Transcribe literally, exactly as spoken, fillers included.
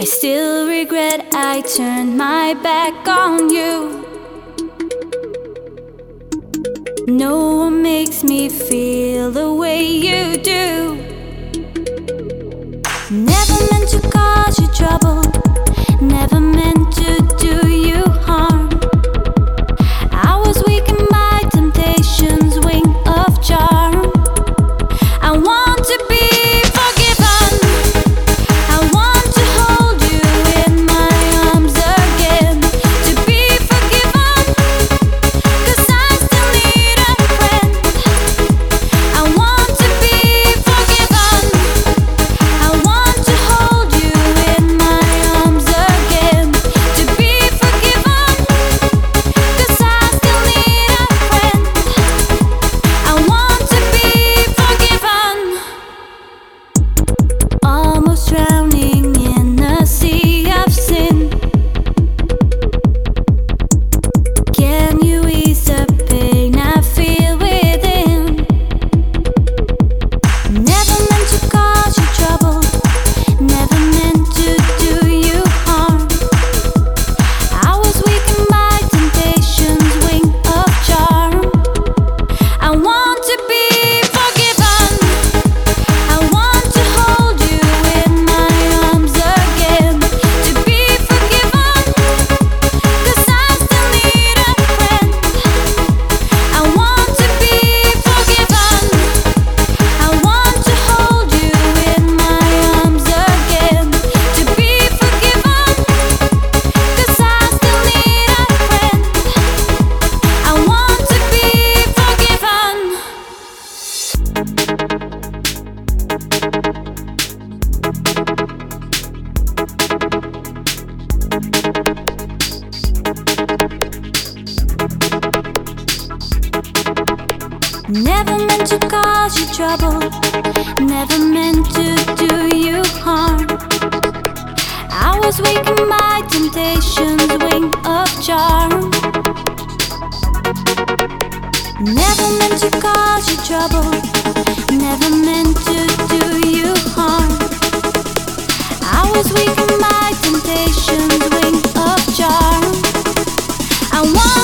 I still regret I turned my back on you. No one makes me feel the way you do. Never meant to cause you trouble, never meant to do you harm. I was weak in my temptation's wing of charm. I want to be forgiven. I want to hold you in my arms again. To be forgiven, 'cause I still need a friend. I want to be forgiven. I want to hold you in my arms again. To be forgiven, 'cause I still need a friend. I want to be forgiven. Almost drowning in a sea of sin. Can you ease the pain I feel within? Never meant to cause you trouble, never meant to do you harm. I was weak in my temptation's wing of charm. I want to be forgiven. I want to hold you in my arms again. To be forgiven, 'cause I still need a friend. I want to be forgiven. I want to hold you in my arms again. To be forgiven, 'cause I still need a friend. I want to be forgiven. Never meant to cause you trouble, never meant to do you harm. I was weak in my temptation's wing of charm. Never meant to cause you trouble, never meant to do you harm. I was weak in my temptation's wing of charm. I want